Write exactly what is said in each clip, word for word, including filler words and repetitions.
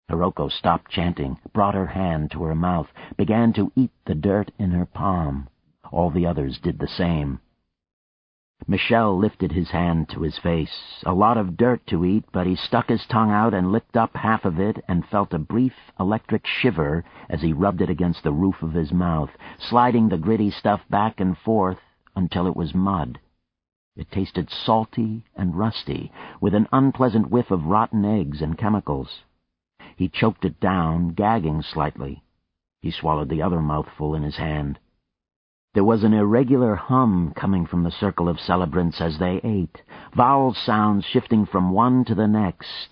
Hiroko stopped chanting, brought her hand to her mouth, began to eat the dirt in her palm. All the others did the same. Michel lifted his hand to his face. A lot of dirt to eat, but he stuck his tongue out and licked up half of it and felt a brief electric shiver as he rubbed it against the roof of his mouth, sliding the gritty stuff back and forth until it was mud. It tasted salty and rusty, with an unpleasant whiff of rotten eggs and chemicals. He choked it down, gagging slightly. He swallowed the other mouthful in his hand. There was an irregular hum coming from the circle of celebrants as they ate, vowel sounds shifting from one to the next.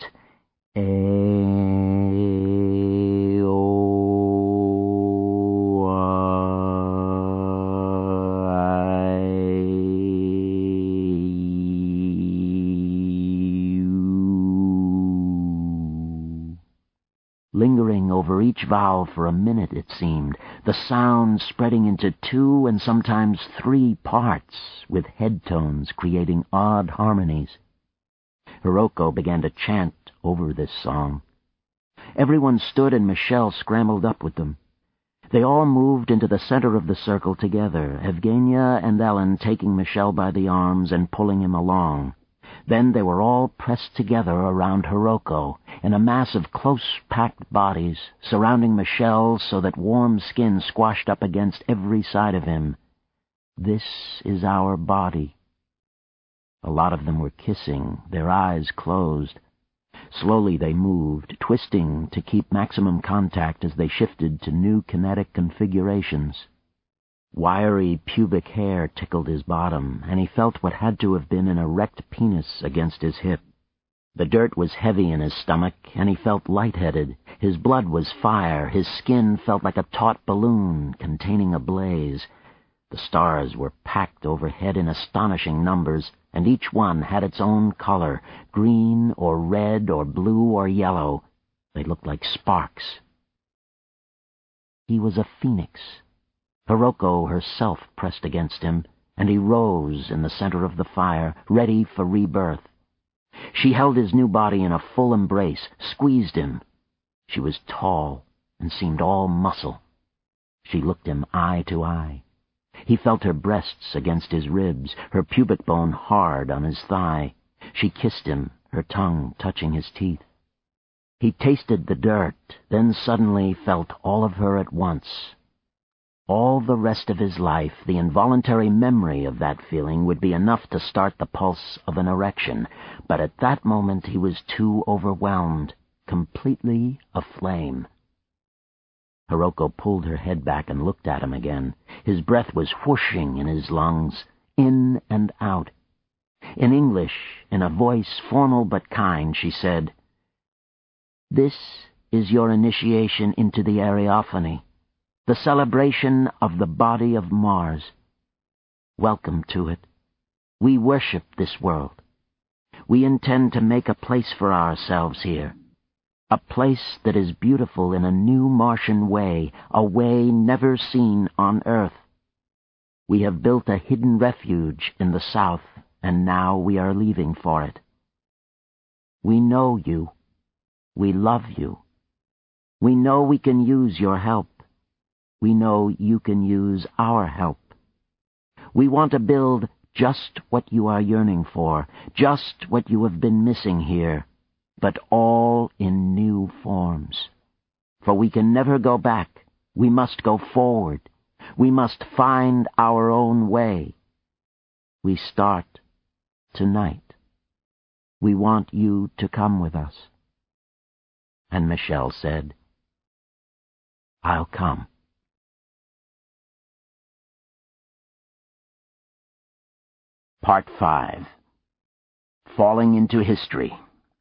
Lingering over each vowel for a minute, it seemed, the sound spreading into two and sometimes three parts, with head tones creating odd harmonies. Hiroko began to chant over this song. Everyone stood and Michel scrambled up with them. They all moved into the center of the circle together, Evgenia and Ellen taking Michel by the arms and pulling him along. Then they were all pressed together around Hiroko, in a mass of close-packed bodies, surrounding Michel so that warm skin squashed up against every side of him. This is our body. A lot of them were kissing, their eyes closed. Slowly they moved, twisting to keep maximum contact as they shifted to new kinetic configurations. Wiry pubic hair tickled his bottom, and he felt what had to have been an erect penis against his hip. The dirt was heavy in his stomach, and he felt lightheaded. His blood was fire. His skin felt like a taut balloon containing a blaze. The stars were packed overhead in astonishing numbers, and each one had its own color, green or red or blue or yellow. They looked like sparks. He was a phoenix. Hiroko herself pressed against him, and he rose in the center of the fire, ready for rebirth. She held his new body in a full embrace, squeezed him. She was tall and seemed all muscle. She looked him eye to eye. He felt her breasts against his ribs, her pubic bone hard on his thigh. She kissed him, her tongue touching his teeth. He tasted the dirt, then suddenly felt all of her at once. All the rest of his life, the involuntary memory of that feeling would be enough to start the pulse of an erection, but at that moment he was too overwhelmed, completely aflame. Hiroko pulled her head back and looked at him again. His breath was whooshing in his lungs, in and out. In English, in a voice formal but kind, she said, "This is your initiation into the Areophany, the celebration of the body of Mars. Welcome to it. We worship this world. We intend to make a place for ourselves here, a place that is beautiful in a new Martian way, a way never seen on Earth. We have built a hidden refuge in the south, and now we are leaving for it. We know you. We love you. We know we can use your help. We know you can use our help. We want to build just what you are yearning for, just what you have been missing here, but all in new forms. For we can never go back. We must go forward. We must find our own way. We start tonight. We want you to come with us." And Michel said, "I'll come." Part five. Falling into History.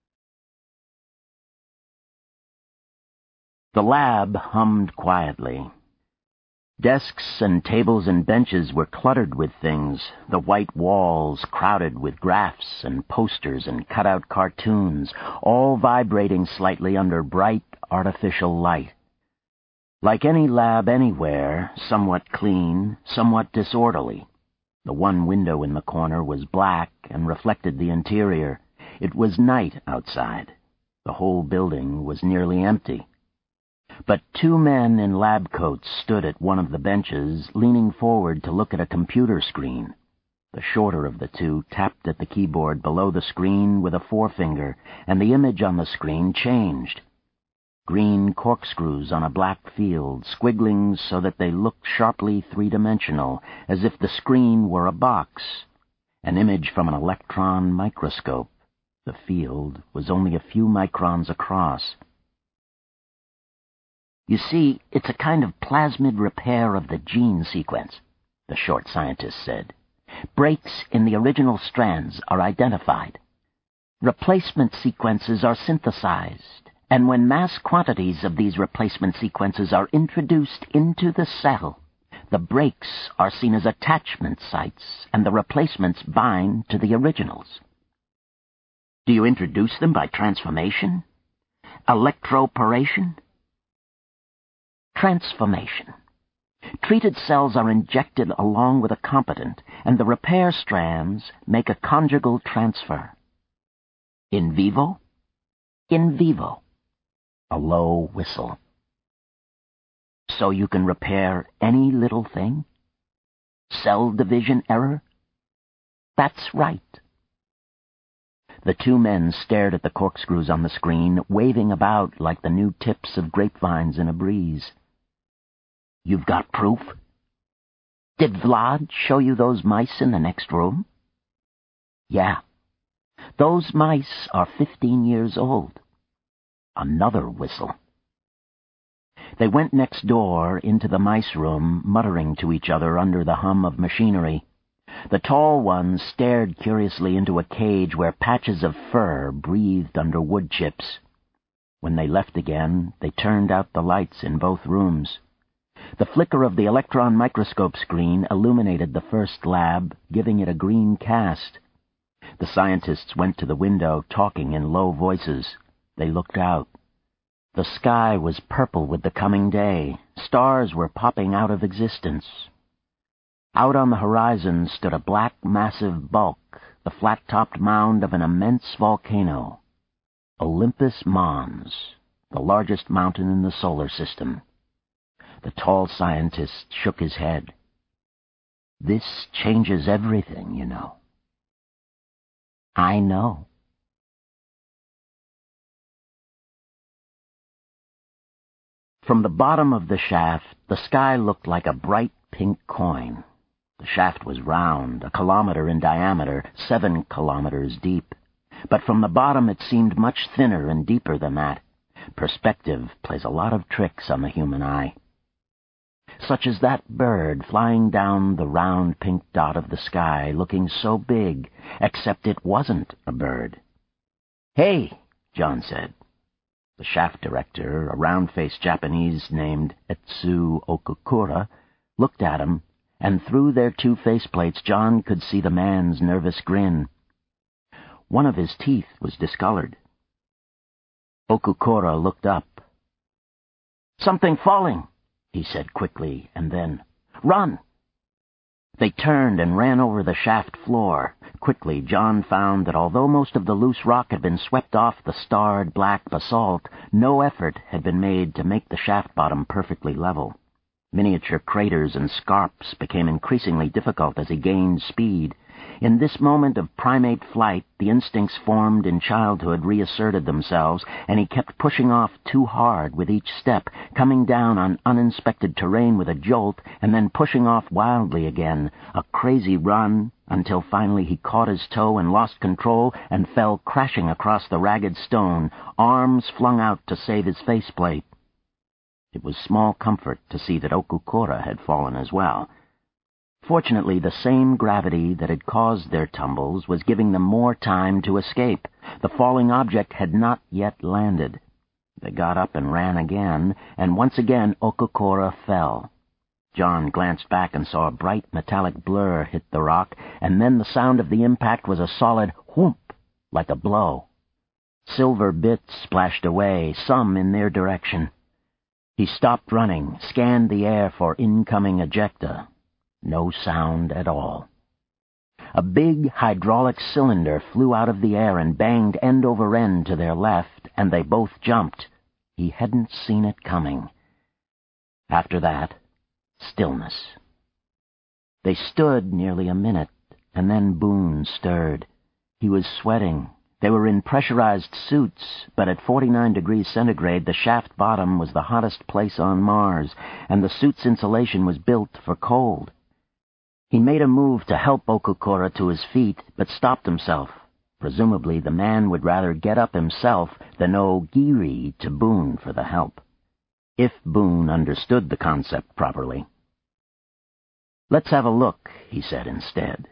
The lab hummed quietly. Desks and tables and benches were cluttered with things, the white walls crowded with graphs and posters and cut-out cartoons, all vibrating slightly under bright, artificial light. Like any lab anywhere, somewhat clean, somewhat disorderly. The one window in the corner was black and reflected the interior. It was night outside. The whole building was nearly empty. But two men in lab coats stood at one of the benches, leaning forward to look at a computer screen. The shorter of the two tapped at the keyboard below the screen with a forefinger, and the image on the screen changed. Green corkscrews on a black field, squigglings so that they looked sharply three-dimensional, as if the screen were a box. An image from an electron microscope. The field was only a few microns across. "You see, it's a kind of plasmid repair of the gene sequence," the short scientist said. "Breaks in the original strands are identified. Replacement sequences are synthesized, and when mass quantities of these replacement sequences are introduced into the cell, the breaks are seen as attachment sites, and the replacements bind to the originals." "Do you introduce them by transformation? Electroporation?" "Transformation. Treated cells are injected along with a competent, and the repair strands make a conjugal transfer." "In vivo?" "In vivo." A low whistle. "So you can repair any little thing? Cell division error?" "That's right." The two men stared at the corkscrews on the screen, waving about like the new tips of grapevines in a breeze. "You've got proof? Did Vlad show you those mice in the next room?" "Yeah. Those mice are fifteen years old." Another whistle. They went next door into the mice room, muttering to each other under the hum of machinery. The tall ones stared curiously into a cage where patches of fur breathed under wood chips. When they left again, they turned out the lights in both rooms. The flicker of the electron microscope screen illuminated the first lab, giving it a green cast. The scientists went to the window, talking in low voices. They looked out. The sky was purple with the coming day. Stars were popping out of existence. Out on the horizon stood a black, massive bulk, the flat-topped mound of an immense volcano. Olympus Mons, the largest mountain in the solar system. The tall scientist shook his head. "This changes everything, you know." "I know." From the bottom of the shaft, the sky looked like a bright pink coin. The shaft was round, a kilometer in diameter, seven kilometers deep. But from the bottom it seemed much thinner and deeper than that. Perspective plays a lot of tricks on the human eye. Such as that bird flying down the round pink dot of the sky, looking so big, except it wasn't a bird. "Hey," John said. The shaft director, a round-faced Japanese named Etsu Okukura, looked at him, and through their two faceplates John could see the man's nervous grin. One of his teeth was discolored. Okukura looked up. "Something falling," he said quickly, and then, "Run!" They turned and ran over the shaft floor. Quickly, John found that although most of the loose rock had been swept off the starred black basalt, no effort had been made to make the shaft bottom perfectly level. Miniature craters and scarps became increasingly difficult as he gained speed. In this moment of primate flight, the instincts formed in childhood reasserted themselves, and he kept pushing off too hard with each step, coming down on uninspected terrain with a jolt, and then pushing off wildly again, a crazy run, until finally he caught his toe and lost control and fell crashing across the ragged stone, arms flung out to save his faceplate. It was small comfort to see that Okukura had fallen as well. Fortunately, the same gravity that had caused their tumbles was giving them more time to escape. The falling object had not yet landed. They got up and ran again, and once again Okukura fell. John glanced back and saw a bright metallic blur hit the rock, and then the sound of the impact was a solid whoomp, like a blow. Silver bits splashed away, some in their direction. He stopped running, scanned the air for incoming ejecta. No sound at all. A big hydraulic cylinder flew out of the air and banged end over end to their left, and they both jumped. He hadn't seen it coming. After that, stillness. They stood nearly a minute, and then Boone stirred. He was sweating. They were in pressurized suits, but at forty-nine degrees centigrade, the shaft bottom was the hottest place on Mars, and the suit's insulation was built for cold. He made a move to help Okukura to his feet, but stopped himself. Presumably the man would rather get up himself than owe giri to Boone for the help. If Boone understood the concept properly. "Let's have a look," he said instead.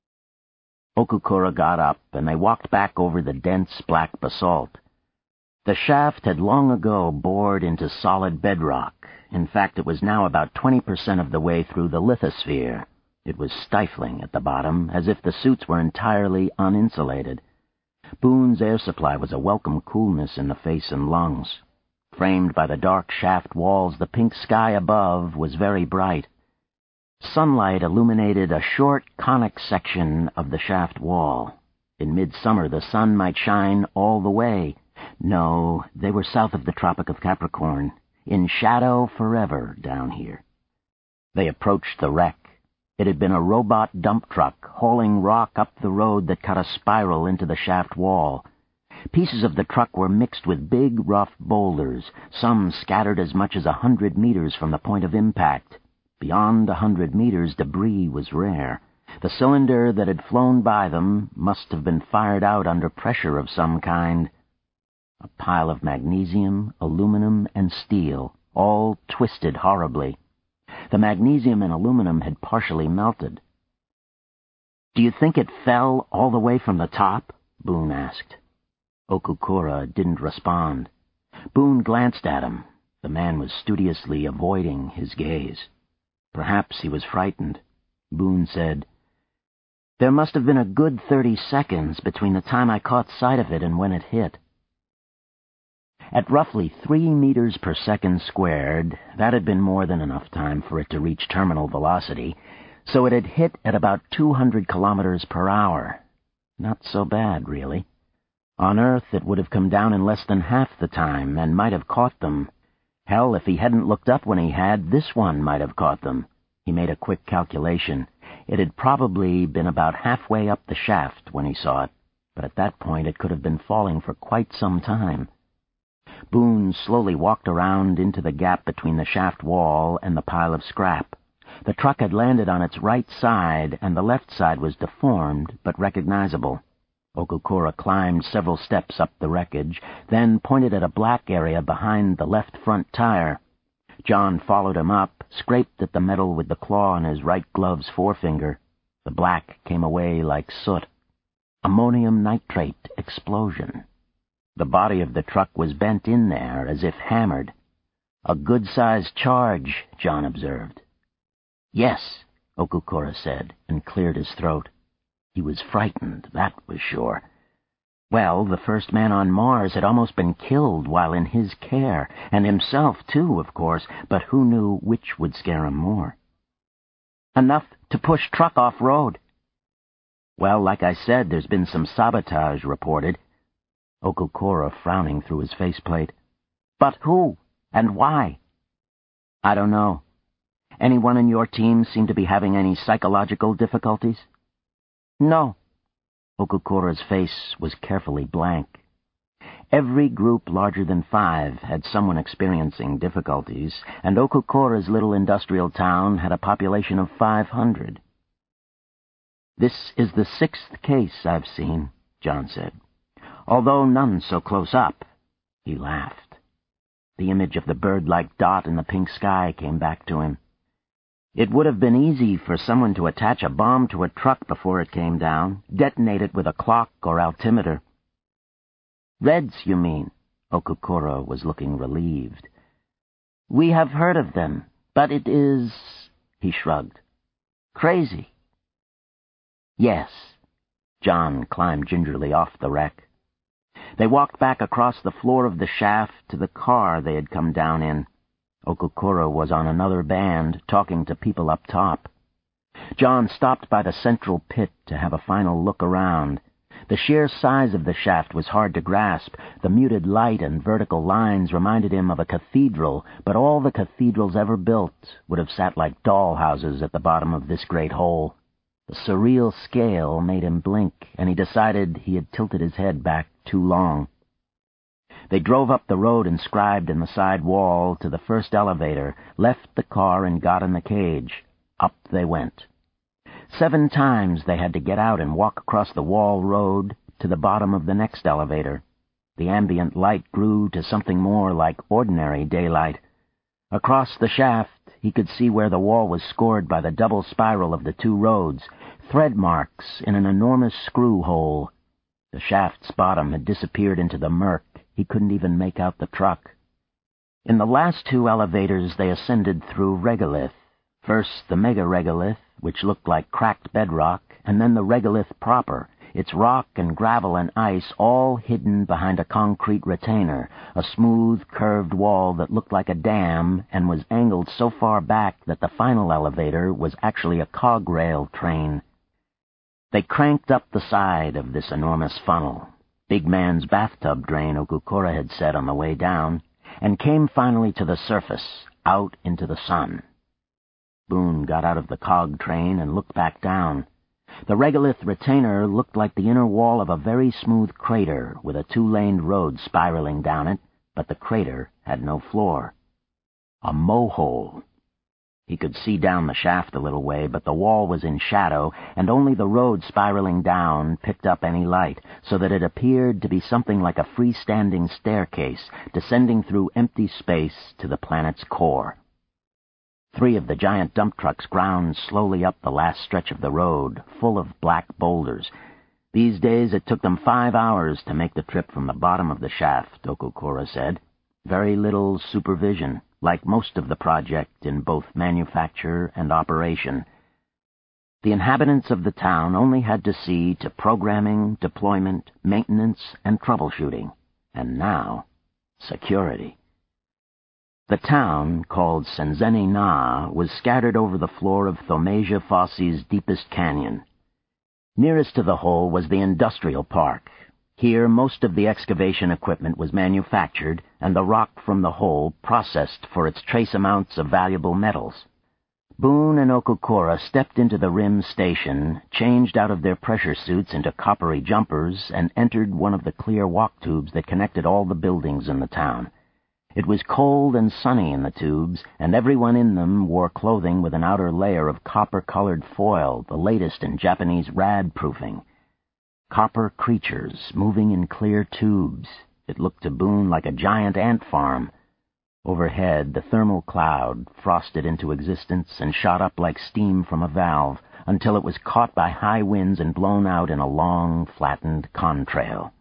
Okukura got up, and they walked back over the dense black basalt. The shaft had long ago bored into solid bedrock. In fact, it was now about twenty percent of the way through the lithosphere. It was stifling at the bottom, as if the suits were entirely uninsulated. Boone's air supply was a welcome coolness in the face and lungs. Framed by the dark shaft walls, the pink sky above was very bright. Sunlight illuminated a short, conic section of the shaft wall. In midsummer, the sun might shine all the way. No, they were south of the Tropic of Capricorn, in shadow forever down here. They approached the wreck. It had been a robot dump truck hauling rock up the road that cut a spiral into the shaft wall. Pieces of the truck were mixed with big, rough boulders, some scattered as much as a hundred meters from the point of impact. Beyond a hundred meters, debris was rare. The cylinder that had flown by them must have been fired out under pressure of some kind. A pile of magnesium, aluminum, and steel, all twisted horribly. The magnesium and aluminum had partially melted. "Do you think it fell all the way from the top?" Boone asked. Okukura didn't respond. Boone glanced at him. The man was studiously avoiding his gaze. Perhaps he was frightened. Boone said, "There must have been a good thirty seconds between the time I caught sight of it and when it hit." At roughly three meters per second squared, that had been more than enough time for it to reach terminal velocity, so it had hit at about two hundred kilometers per hour. Not so bad, really. On Earth, it would have come down in less than half the time and might have caught them. Hell, if he hadn't looked up when he had, this one might have caught them. He made a quick calculation. It had probably been about halfway up the shaft when he saw it, but at that point it could have been falling for quite some time. Boone slowly walked around into the gap between the shaft wall and the pile of scrap. The truck had landed on its right side, and the left side was deformed but recognizable. Okukura climbed several steps up the wreckage, then pointed at a black area behind the left front tire. John followed him up, scraped at the metal with the claw on his right glove's forefinger. The black came away like soot. Ammonium nitrate explosion. The body of the truck was bent in there as if hammered. "A good-sized charge," John observed. "Yes," Okukura said, and cleared his throat. He was frightened, that was sure. Well, the first man on Mars had almost been killed while in his care, and himself, too, of course, but who knew which would scare him more? "Enough to push truck off-road." "Well, like I said, there's been some sabotage reported." Okukura frowning through his faceplate. "But who? And why?" "I don't know. Anyone in your team seem to be having any psychological difficulties?" "No." Okukura's face was carefully blank. Every group larger than five had someone experiencing difficulties, and Okukura's little industrial town had a population of five hundred. "This is the sixth case I've seen," John said, "although none so close up." He laughed. The image of the bird-like dot in the pink sky came back to him. It would have been easy for someone to attach a bomb to a truck before it came down, detonate it with a clock or altimeter. "Reds, you mean?" Okukura was looking relieved. "We have heard of them, but it is—" he shrugged. "Crazy." "Yes." John climbed gingerly off the wreck. They walked back across the floor of the shaft to the car they had come down in. Okukura was on another band, talking to people up top. John stopped by the central pit to have a final look around. The sheer size of the shaft was hard to grasp. The muted light and vertical lines reminded him of a cathedral, but all the cathedrals ever built would have sat like doll houses at the bottom of this great hole. The surreal scale made him blink, and he decided he had tilted his head back too long. They drove up the road inscribed in the side wall to the first elevator, left the car and got in the cage. Up they went. Seven times they had to get out and walk across the wall road to the bottom of the next elevator. The ambient light grew to something more like ordinary daylight. Across the shaft he could see where the wall was scored by the double spiral of the two roads, thread marks in an enormous screw hole. The shaft's bottom had disappeared into the murk. He couldn't even make out the truck. In the last two elevators they ascended through regolith. First the mega-regolith, which looked like cracked bedrock, and then the regolith proper, its rock and gravel and ice all hidden behind a concrete retainer, a smooth, curved wall that looked like a dam and was angled so far back that the final elevator was actually a cog rail train. They cranked up the side of this enormous funnel, big man's bathtub drain Okukura had said on the way down, and came finally to the surface, out into the sun. Boone got out of the cog train and looked back down. The regolith retainer looked like the inner wall of a very smooth crater with a two-laned road spiraling down it, but the crater had no floor. A mohole. He could see down the shaft a little way, but the wall was in shadow, and only the road spiraling down picked up any light, so that it appeared to be something like a freestanding staircase descending through empty space to the planet's core. Three of the giant dump trucks ground slowly up the last stretch of the road, full of black boulders. These days it took them five hours to make the trip from the bottom of the shaft, Okukura said. Very little supervision, like most of the project in both manufacture and operation. The inhabitants of the town only had to see to programming, deployment, maintenance, and troubleshooting. And now, security. The town, called Senzeni-na, was scattered over the floor of Thaumasia Fosse's deepest canyon. Nearest to the hole was the industrial park. Here most of the excavation equipment was manufactured, and the rock from the hole processed for its trace amounts of valuable metals. Boone and Okukura stepped into the rim station, changed out of their pressure suits into coppery jumpers, and entered one of the clear walk tubes that connected all the buildings in the town. It was cold and sunny in the tubes, and everyone in them wore clothing with an outer layer of copper-colored foil, the latest in Japanese rad-proofing. Copper creatures moving in clear tubes. It looked to Boone like a giant ant farm. Overhead, the thermal cloud frosted into existence and shot up like steam from a valve, until it was caught by high winds and blown out in a long, flattened contrail.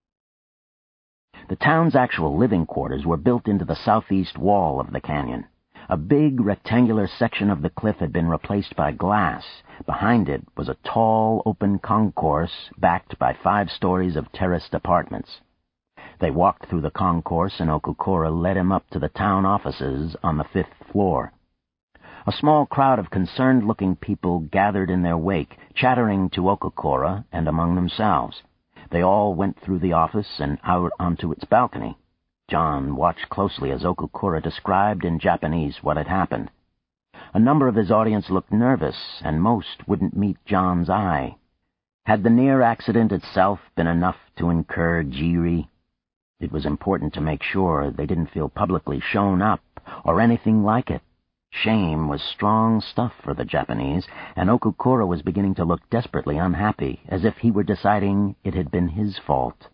The town's actual living quarters were built into the southeast wall of the canyon. A big rectangular section of the cliff had been replaced by glass. Behind it was a tall, open concourse backed by five stories of terraced apartments. They walked through the concourse, and Okukura led him up to the town offices on the fifth floor. A small crowd of concerned-looking people gathered in their wake, chattering to Okukura and among themselves. They all went through the office and out onto its balcony. John watched closely as Okukura described in Japanese what had happened. A number of his audience looked nervous, and most wouldn't meet John's eye. Had the near accident itself been enough to incur jiri? It was important to make sure they didn't feel publicly shown up, or anything like it. Shame was strong stuff for the Japanese, and Okukura was beginning to look desperately unhappy, as if he were deciding it had been his fault.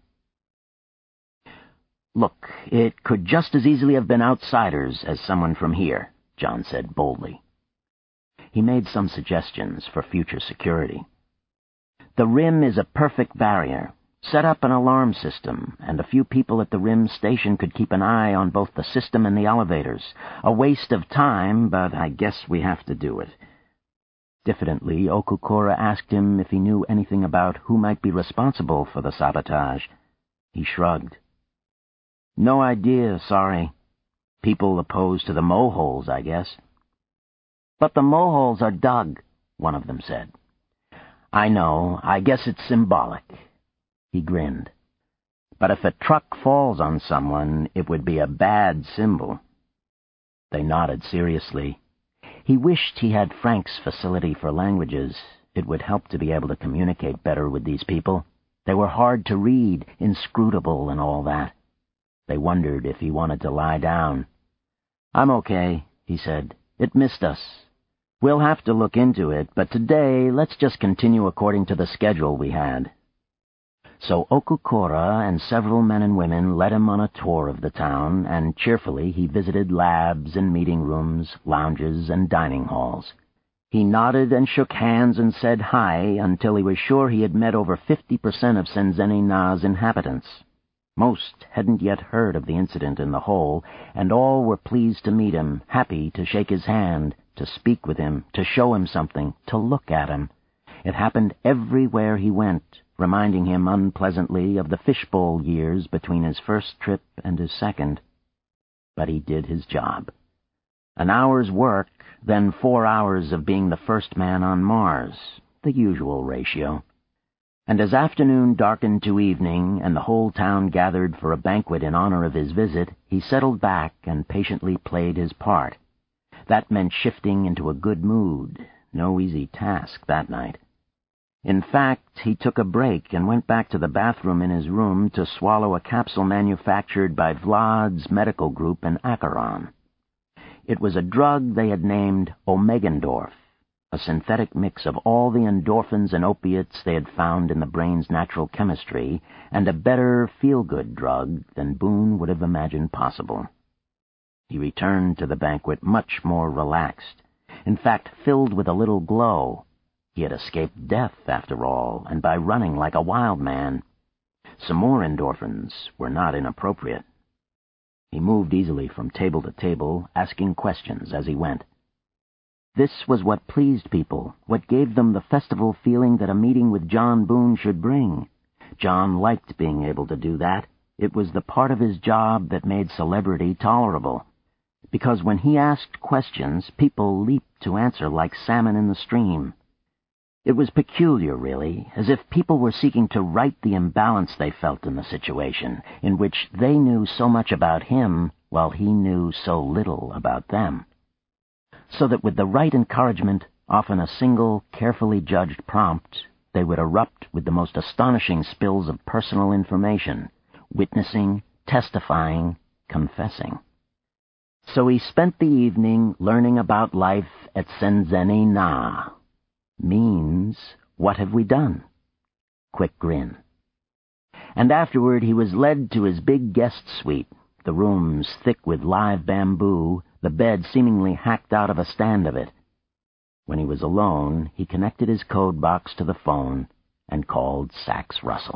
"Look, it could just as easily have been outsiders as someone from here," John said boldly. He made some suggestions for future security. "The rim is a perfect barrier. Set up an alarm system, and a few people at the rim station could keep an eye on both the system and the elevators. A waste of time, but I guess we have to do it." Diffidently, Okukura asked him if he knew anything about who might be responsible for the sabotage. He shrugged. "No idea, sorry. People opposed to the moholes, I guess." "But the moholes are dug. one of them said. "I know. I guess it's symbolic." He grinned. "But if a truck falls on someone, it would be a bad symbol." They nodded seriously. He wished he had Frank's facility for languages. It would help to be able to communicate better with these people. They were hard to read, inscrutable and all that. They wondered if he wanted to lie down. "I'm okay," he said. "It missed us. We'll have to look into it, but today let's just continue according to the schedule we had." So Okukura and several men and women led him on a tour of the town, and cheerfully he visited labs and meeting rooms, lounges, and dining halls. He nodded and shook hands and said hi until he was sure he had met over fifty percent of Senzeni-na's inhabitants. Most hadn't yet heard of the incident in the hole, and all were pleased to meet him, happy to shake his hand, to speak with him, to show him something, to look at him. It happened everywhere he went, reminding him unpleasantly of the fishbowl years between his first trip and his second. But he did his job. An hour's work, then four hours of being the first man on Mars, the usual ratio. And as afternoon darkened to evening and the whole town gathered for a banquet in honor of his visit, he settled back and patiently played his part. That meant shifting into a good mood, no easy task that night. In fact, he took a break and went back to the bathroom in his room to swallow a capsule manufactured by Vlad's medical group in Acheron. It was a drug they had named Omegandorf, a synthetic mix of all the endorphins and opiates they had found in the brain's natural chemistry, and a better feel-good drug than Boone would have imagined possible. He returned to the banquet much more relaxed, in fact filled with a little glow. He had escaped death, after all, and by running like a wild man. Some more endorphins were not inappropriate. He moved easily from table to table, asking questions as he went. This was what pleased people, what gave them the festival feeling that a meeting with John Boone should bring. John liked being able to do that. It was the part of his job that made celebrity tolerable. Because when he asked questions, people leaped to answer like salmon in the stream. It was peculiar, really, as if people were seeking to right the imbalance they felt in the situation, in which they knew so much about him while he knew so little about them. So that with the right encouragement, often a single, carefully judged prompt, they would erupt with the most astonishing spills of personal information, witnessing, testifying, confessing. So he spent the evening learning about life at Senzeni-na. Means, what have we done? Quick grin. And afterward he was led to his big guest suite, the rooms thick with live bamboo, the bed seemingly hacked out of a stand of it. When he was alone, he connected his code box to the phone and called Sax Russell.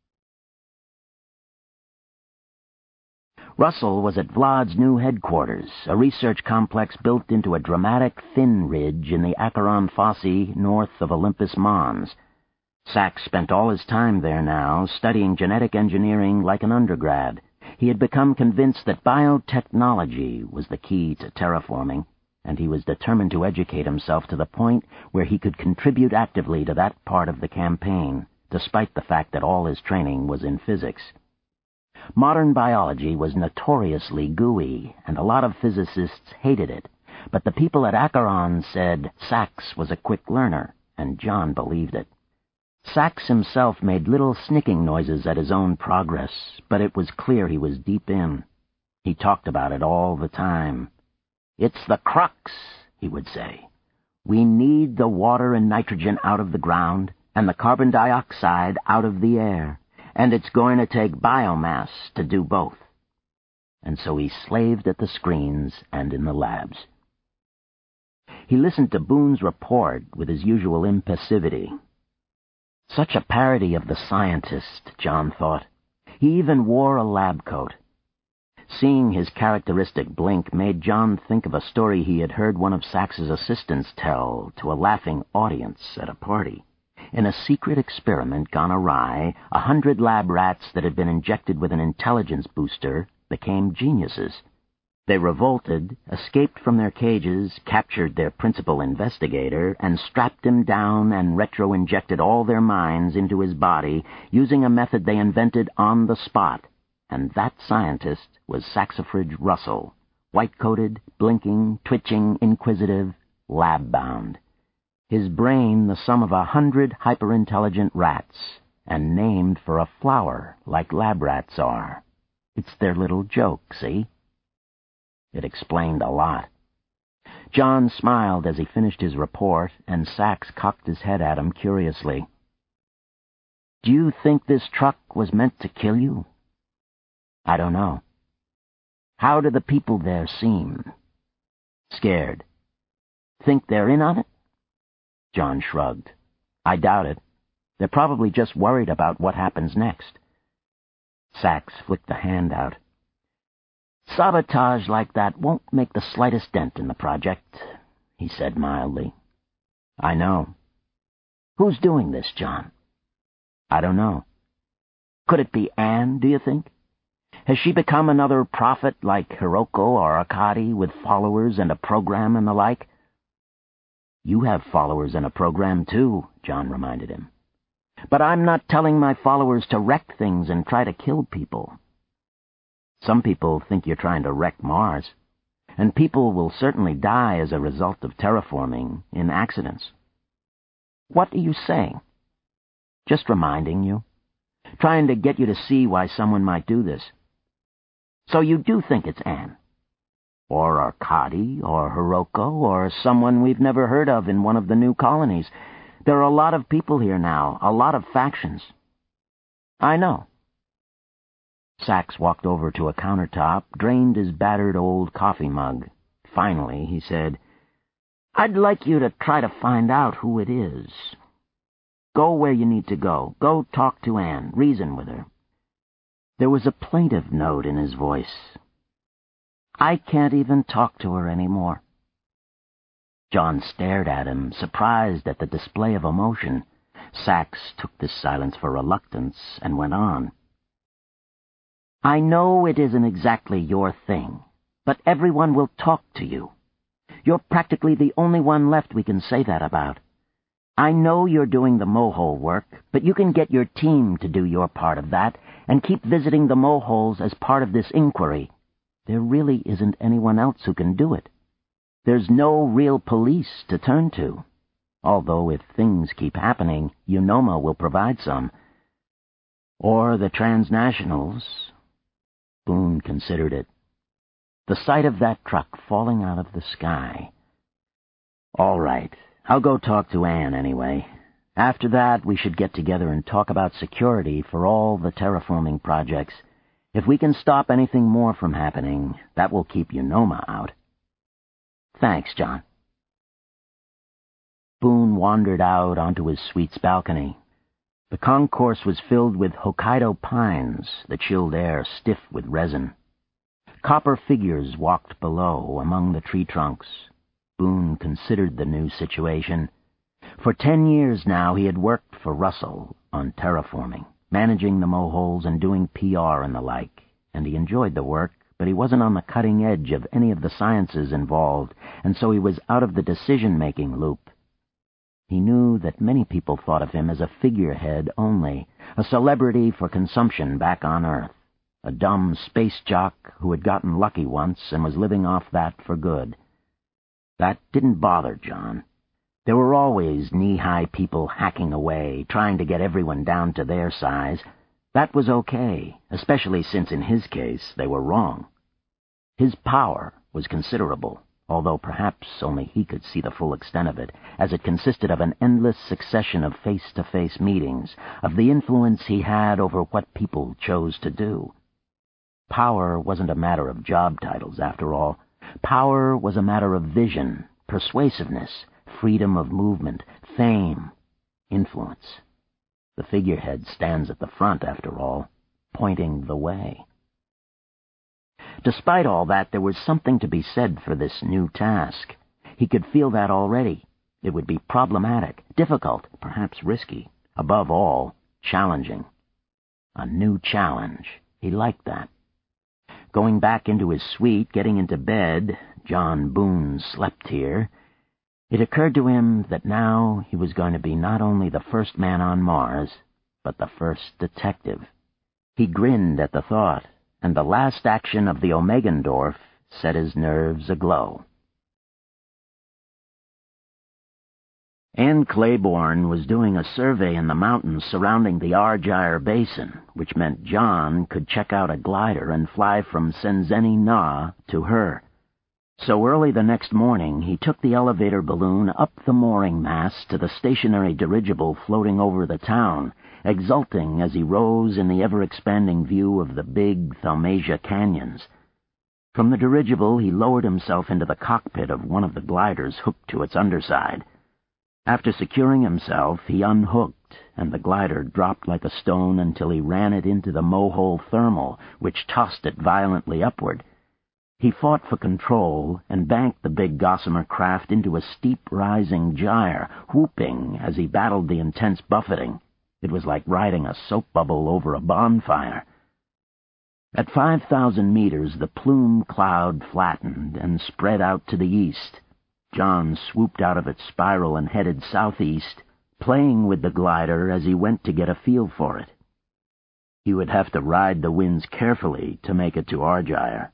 Russell was at Vlad's new headquarters, a research complex built into a dramatic thin ridge in the Acheron Fosse north of Olympus Mons. Sax spent all his time there now, studying genetic engineering like an undergrad. He had become convinced that biotechnology was the key to terraforming, and he was determined to educate himself to the point where he could contribute actively to that part of the campaign, despite the fact that all his training was in physics. Modern biology was notoriously gooey, and a lot of physicists hated it, but the people at Acheron said Sax was a quick learner, and John believed it. Sax himself made little snicking noises at his own progress, but it was clear he was deep in. He talked about it all the time. "It's the crux," he would say. "We need the water and nitrogen out of the ground, and the carbon dioxide out of the air. And it's going to take biomass to do both." And so he slaved at the screens and in the labs. He listened to Boone's report with his usual impassivity. Such a parody of the scientist, John thought. He even wore a lab coat. Seeing his characteristic blink made John think of a story he had heard one of Sax's assistants tell to a laughing audience at a party. In a secret experiment gone awry, a hundred lab rats that had been injected with an intelligence booster became geniuses. They revolted, escaped from their cages, captured their principal investigator, and strapped him down and retro-injected all their minds into his body using a method they invented on the spot. And that scientist was Saxifrage Russell, white-coated, blinking, twitching, inquisitive, lab-bound. His brain the sum of a hundred hyper-intelligent rats, and named for a flower like lab rats are. It's their little joke, see? It explained a lot. John smiled as he finished his report, and Sax cocked his head at him curiously. "Do you think this truck was meant to kill you?" "I don't know." "How do the people there seem?" "Scared." "Think they're in on it?" John shrugged. "I doubt it. They're probably just worried about what happens next." Sax flicked the hand out. "Sabotage like that won't make the slightest dent in the project," he said mildly. "I know." "Who's doing this, John?" "I don't know." "Could it be Anne, do you think? Has she become another prophet like Hiroko or Akadi with followers and a program and the like?" "You have followers and a program, too," John reminded him. "But I'm not telling my followers to wreck things and try to kill people." "Some people think you're trying to wreck Mars, and people will certainly die as a result of terraforming in accidents." "What are you saying?" "Just reminding you. Trying to get you to see why someone might do this." "So you do think it's Anne? Or Arkady, or Hiroko, or someone we've never heard of in one of the new colonies. There are a lot of people here now, a lot of factions." "I know." Sax walked over to a countertop, drained his battered old coffee mug. Finally, he said, "I'd like you to try to find out who it is. Go where you need to go. Go talk to Anne. Reason with her." There was a plaintive note in his voice. "I can't even talk to her anymore." John stared at him, surprised at the display of emotion. Sax took this silence for reluctance and went on. "I know it isn't exactly your thing, but everyone will talk to you. You're practically the only one left we can say that about. I know you're doing the mohole work, but you can get your team to do your part of that and keep visiting the moholes as part of this inquiry. There really isn't anyone else who can do it. There's no real police to turn to, although if things keep happening, UNOMA will provide some. Or the transnationals." Boone considered it. The sight of that truck falling out of the sky. "All right, I'll go talk to Anne anyway. After that, we should get together and talk about security for all the terraforming projects. If we can stop anything more from happening, that will keep UNOMA out." "Thanks, John." Boone wandered out onto his suite's balcony. The concourse was filled with Hokkaido pines, the chilled air stiff with resin. Copper figures walked below among the tree trunks. Boone considered the new situation. For ten years now he had worked for Russell on terraforming, managing the moholes and doing P R and the like, and he enjoyed the work, but he wasn't on the cutting edge of any of the sciences involved, and so he was out of the decision-making loop. He knew that many people thought of him as a figurehead only, a celebrity for consumption back on Earth, a dumb space jock who had gotten lucky once and was living off that for good. That didn't bother John. There were always knee-high people hacking away, trying to get everyone down to their size. That was okay, especially since in his case they were wrong. His power was considerable, although perhaps only he could see the full extent of it, as it consisted of an endless succession of face-to-face meetings, of the influence he had over what people chose to do. Power wasn't a matter of job titles, after all. Power was a matter of vision, persuasiveness, freedom of movement, fame, influence. The figurehead stands at the front, after all, pointing the way. Despite all that, there was something to be said for this new task. He could feel that already. It would be problematic, difficult, perhaps risky. Above all, challenging. A new challenge. He liked that. Going back into his suite, getting into bed, John Boone slept here, it occurred to him that now he was going to be not only the first man on Mars, but the first detective. He grinned at the thought, and the last action of the Omegendorf set his nerves aglow. Anne Claiborne was doing a survey in the mountains surrounding the Argyre Basin, which meant John could check out a glider and fly from Senzeni Na to her. So early the next morning, he took the elevator balloon up the mooring mast to the stationary dirigible floating over the town, exulting as he rose in the ever-expanding view of the big Thaumasia canyons. From the dirigible, he lowered himself into the cockpit of one of the gliders hooked to its underside. After securing himself, he unhooked, and the glider dropped like a stone until he ran it into the Mohole Thermal, which tossed it violently upward. He fought for control and banked the big gossamer craft into a steep rising gyre, whooping as he battled the intense buffeting. It was like riding a soap bubble over a bonfire. At five thousand meters, the plume cloud flattened and spread out to the east. John swooped out of its spiral and headed southeast, playing with the glider as he went to get a feel for it. He would have to ride the winds carefully to make it to Argyre.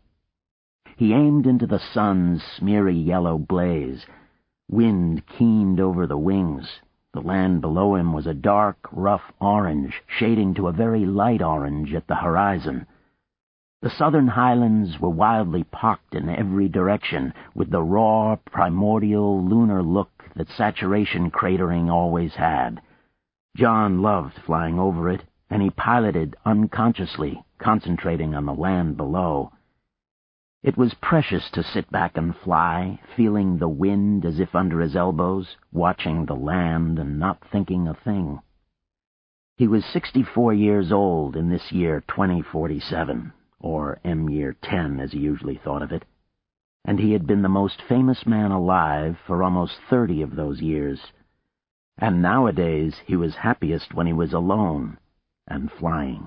He aimed into the sun's smeary yellow blaze. Wind keened over the wings. The land below him was a dark, rough orange, shading to a very light orange at the horizon. The southern highlands were wildly pocked in every direction, with the raw, primordial, lunar look that saturation cratering always had. John loved flying over it, and he piloted unconsciously, concentrating on the land below. It was precious to sit back and fly, feeling the wind as if under his elbows, watching the land and not thinking a thing. He was sixty-four years old in this year twenty forty-seven. Or M year ten, as he usually thought of it, and he had been the most famous man alive for almost thirty of those years. And nowadays he was happiest when he was alone and flying.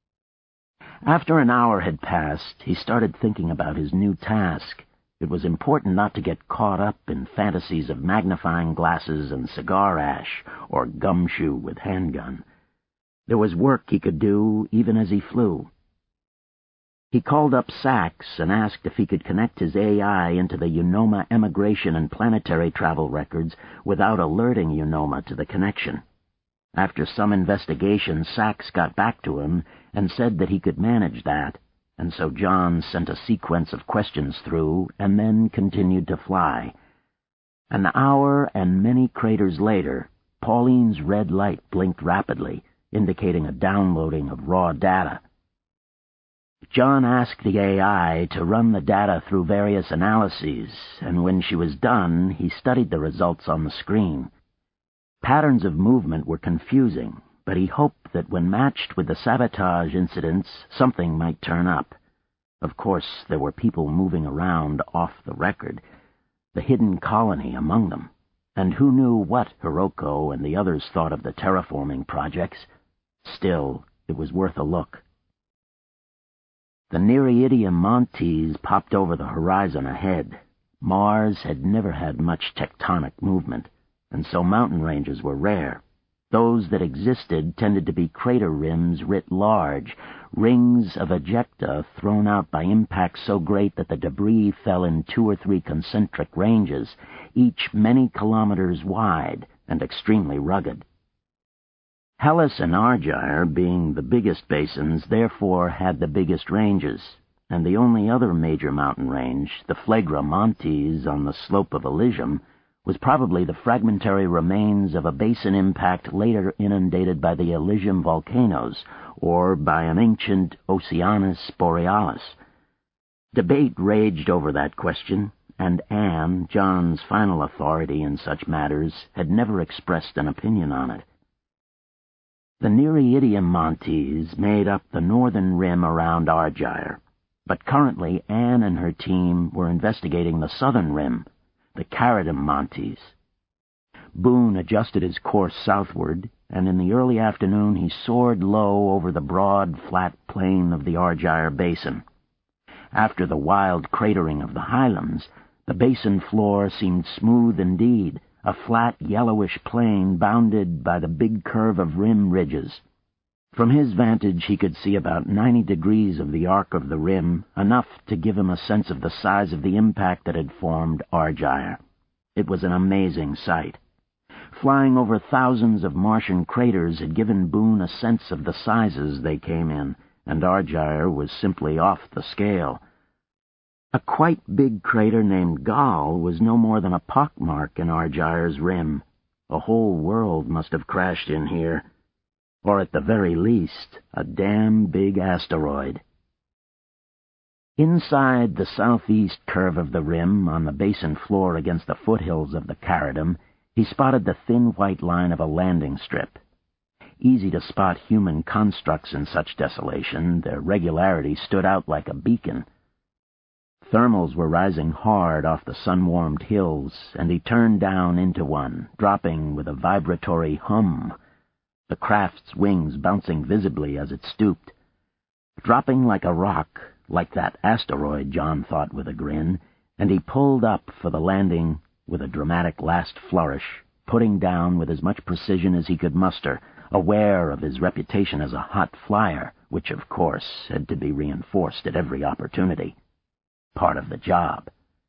After an hour had passed, he started thinking about his new task. It was important not to get caught up in fantasies of magnifying glasses and cigar ash, or gumshoe with handgun. There was work he could do even as he flew. He called up Sachs and asked if he could connect his A I into the Unoma emigration and planetary travel records without alerting Unoma to the connection. After some investigation, Sachs got back to him and said that he could manage that, and so John sent a sequence of questions through and then continued to fly. An hour and many craters later, Pauline's red light blinked rapidly, indicating a downloading of raw data. John asked the A I to run the data through various analyses, and when she was done, he studied the results on the screen. Patterns of movement were confusing, but he hoped that when matched with the sabotage incidents, something might turn up. Of course, there were people moving around off the record, the hidden colony among them, and who knew what Hiroko and the others thought of the terraforming projects. Still, it was worth a look. The Nereidium Montes popped over the horizon ahead. Mars had never had much tectonic movement, and so mountain ranges were rare. Those that existed tended to be crater rims writ large, rings of ejecta thrown out by impacts so great that the debris fell in two or three concentric ranges, each many kilometers wide and extremely rugged. Hellas and Argyre, being the biggest basins, therefore had the biggest ranges, and the only other major mountain range, the Phlegra Montes on the slope of Elysium, was probably the fragmentary remains of a basin impact later inundated by the Elysium volcanoes, or by an ancient Oceanus Borealis. Debate raged over that question, and Anne, John's final authority in such matters, had never expressed an opinion on it. The Nereidium Montes made up the northern rim around Argyre, but currently Anne and her team were investigating the southern rim, the Caridum Montes. Boone adjusted his course southward, and in the early afternoon he soared low over the broad, flat plain of the Argyre Basin. After the wild cratering of the highlands, the basin floor seemed smooth indeed, a flat yellowish plain bounded by the big curve of rim ridges. From his vantage he could see about ninety degrees of the arc of the rim, enough to give him a sense of the size of the impact that had formed Argyre. It was an amazing sight. Flying over thousands of Martian craters had given Boone a sense of the sizes they came in, and Argyre was simply off the scale. A quite big crater named Gall was no more than a pockmark in Argyre's rim. A whole world must have crashed in here. Or at the very least, a damn big asteroid. Inside the southeast curve of the rim, on the basin floor against the foothills of the Caradom, he spotted the thin white line of a landing strip. Easy to spot human constructs in such desolation, their regularity stood out like a beacon. Thermals were rising hard off the sun-warmed hills, and he turned down into one, dropping with a vibratory hum, the craft's wings bouncing visibly as it stooped. Dropping like a rock, like that asteroid, John thought with a grin, and he pulled up for the landing with a dramatic last flourish, putting down with as much precision as he could muster, aware of his reputation as a hot flyer, which, of course, had to be reinforced at every opportunity. Part of the job.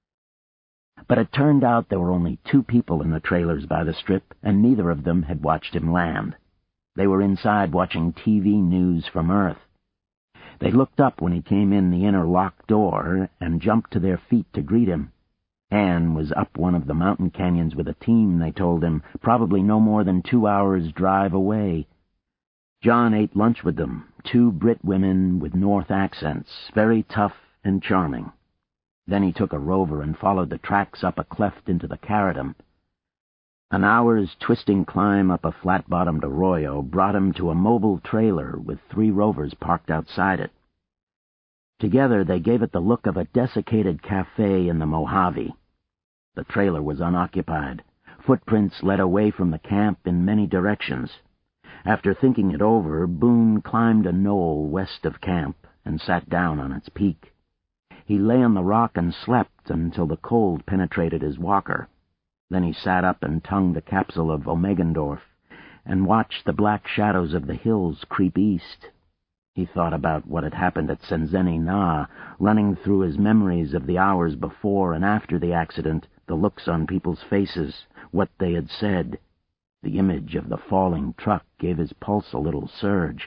But it turned out there were only two people in the trailers by the strip, and neither of them had watched him land. They were inside watching T V news from Earth. They looked up when he came in the inner locked door and jumped to their feet to greet him. Anne was up one of the mountain canyons with a team, they told him, probably no more than two hours' drive away. John ate lunch with them, two Brit women with North accents, very tough and charming. Then he took a rover and followed the tracks up a cleft into the Caradom. An hour's twisting climb up a flat-bottomed arroyo brought him to a mobile trailer with three rovers parked outside it. Together they gave it the look of a desiccated cafe in the Mojave. The trailer was unoccupied. Footprints led away from the camp in many directions. After thinking it over, Boone climbed a knoll west of camp and sat down on its peak. He lay on the rock and slept until the cold penetrated his walker. Then he sat up and tongued a capsule of Omegendorf and watched the black shadows of the hills creep east. He thought about what had happened at Senzeni Na, running through his memories of the hours before and after the accident, the looks on people's faces, what they had said. The image of the falling truck gave his pulse a little surge.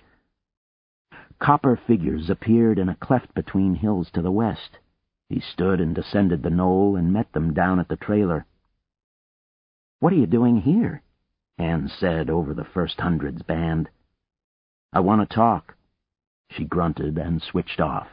Copper figures appeared in a cleft between hills to the west. He stood and descended the knoll and met them down at the trailer. "What are you doing here?" Anne said over the First Hundreds band. "I want to talk." She grunted and switched off.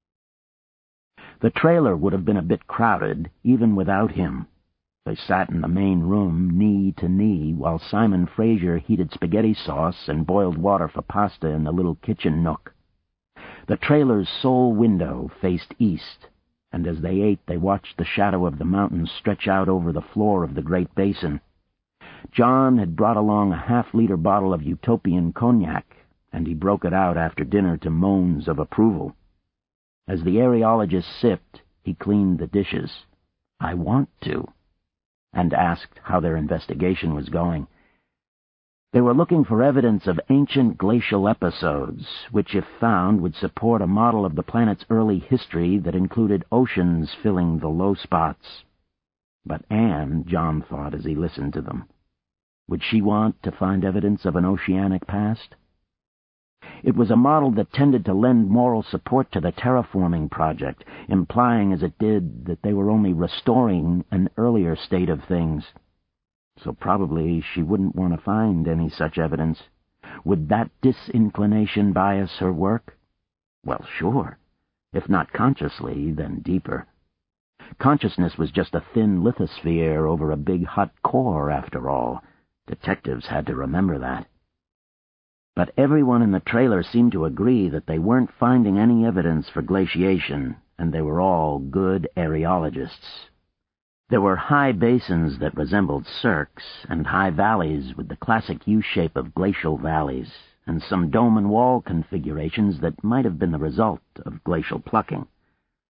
The trailer would have been a bit crowded, even without him. They sat in the main room, knee to knee, while Simon Fraser heated spaghetti sauce and boiled water for pasta in the little kitchen nook. The trailer's sole window faced east, and as they ate they watched the shadow of the mountains stretch out over the floor of the great basin. John had brought along a half-liter bottle of Utopian cognac, and he broke it out after dinner to moans of approval. As the areologist sipped, he cleaned the dishes. "I want to," and asked how their investigation was going. They were looking for evidence of ancient glacial episodes, which, if found, would support a model of the planet's early history that included oceans filling the low spots. But Anne, John thought as he listened to them, would she want to find evidence of an oceanic past? It was a model that tended to lend moral support to the terraforming project, implying as it did that they were only restoring an earlier state of things. So probably she wouldn't want to find any such evidence. Would that disinclination bias her work? Well, sure. If not consciously, then deeper. Consciousness was just a thin lithosphere over a big hot core, after all. Detectives had to remember that. But everyone in the trailer seemed to agree that they weren't finding any evidence for glaciation, and they were all good areologists. There were high basins that resembled cirques, and high valleys with the classic U-shape of glacial valleys, and some dome and wall configurations that might have been the result of glacial plucking.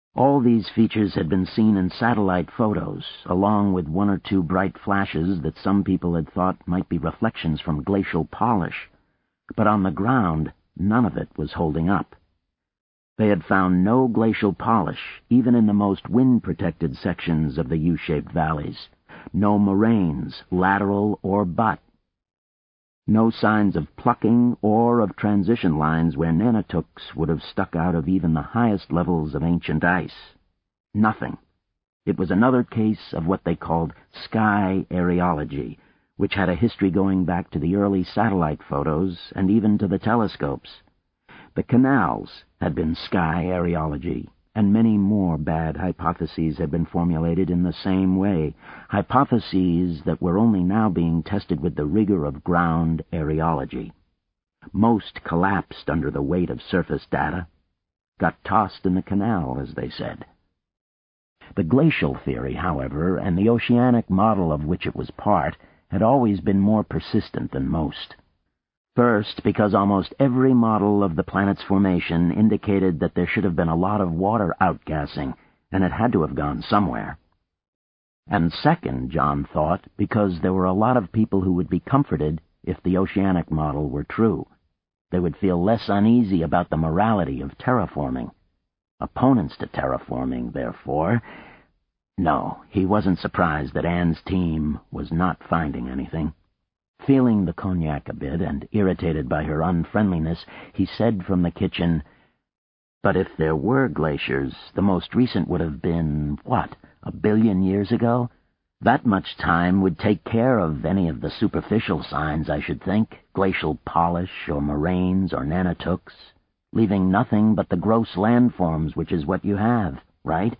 All these features had been seen in satellite photos, along with one or two bright flashes that some people had thought might be reflections from glacial polish. But on the ground, none of it was holding up. They had found no glacial polish, even in the most wind-protected sections of the U-shaped valleys. No moraines, lateral or butte. No signs of plucking or of transition lines where Nanotooks would have stuck out of even the highest levels of ancient ice. Nothing. It was another case of what they called sky areology, which had a history going back to the early satellite photos and even to the telescopes. The canals had been sky areology, and many more bad hypotheses had been formulated in the same way, hypotheses that were only now being tested with the rigor of ground areology. Most collapsed under the weight of surface data, got tossed in the canal, as they said. The glacial theory, however, and the oceanic model of which it was part, had always been more persistent than most. First, because almost every model of the planet's formation indicated that there should have been a lot of water outgassing, and it had to have gone somewhere. And second, John thought, because there were a lot of people who would be comforted if the oceanic model were true. They would feel less uneasy about the morality of terraforming. Opponents to terraforming, therefore... No, he wasn't surprised that Anne's team was not finding anything. Feeling the cognac a bit, and irritated by her unfriendliness, he said from the kitchen, "But if there were glaciers, the most recent would have been, what, a billion years ago? That much time would take care of any of the superficial signs, I should think, glacial polish, or moraines, or nanotooks, leaving nothing but the gross landforms, which is what you have, right?"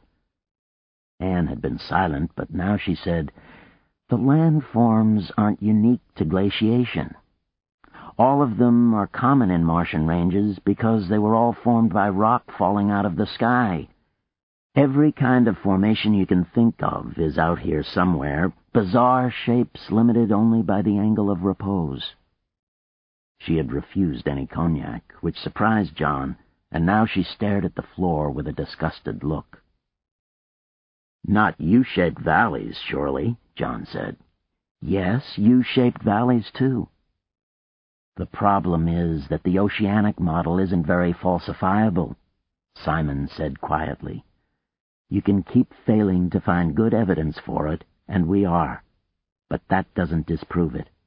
Anne had been silent, but now she said, "The landforms aren't unique to glaciation. All of them are common in Martian ranges because they were all formed by rock falling out of the sky. Every kind of formation you can think of is out here somewhere, bizarre shapes limited only by the angle of repose." She had refused any cognac, which surprised John, and now she stared at the floor with a disgusted look. "Not U-shaped valleys, surely," John said. "Yes, U-shaped valleys, too." "The problem is that the oceanic model isn't very falsifiable," Simon said quietly. "You can keep failing to find good evidence for it, and we are. But that doesn't disprove it.